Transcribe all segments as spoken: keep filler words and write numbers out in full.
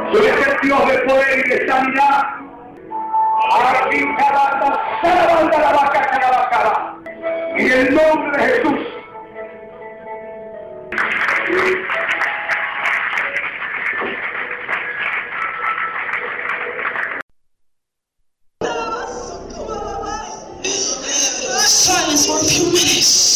Tú eres el Dios de poder y de sanidad. Aquí cada banda la vaca, cada vaca. En el nombre de Jesús. Silence for a few minutes.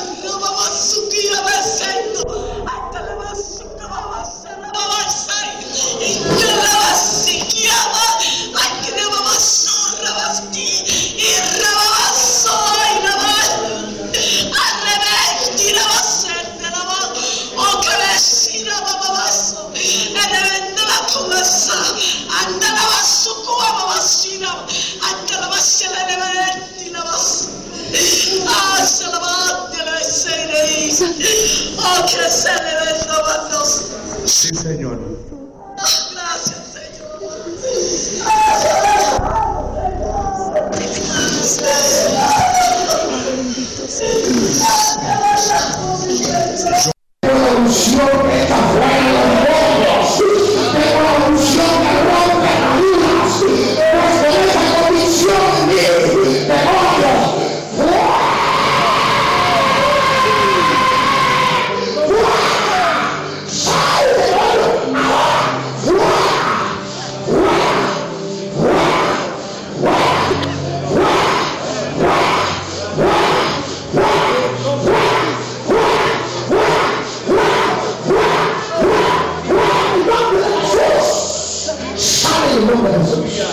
Oh, que se le den los. Sí, Señor. Gracias, Señor. Bendito sea. Tengo la unción que está fuera de los mundos. Tengo la unción que rompe cadenas. Pues con esa convicción de demonios. Sale el nombre de Jesús.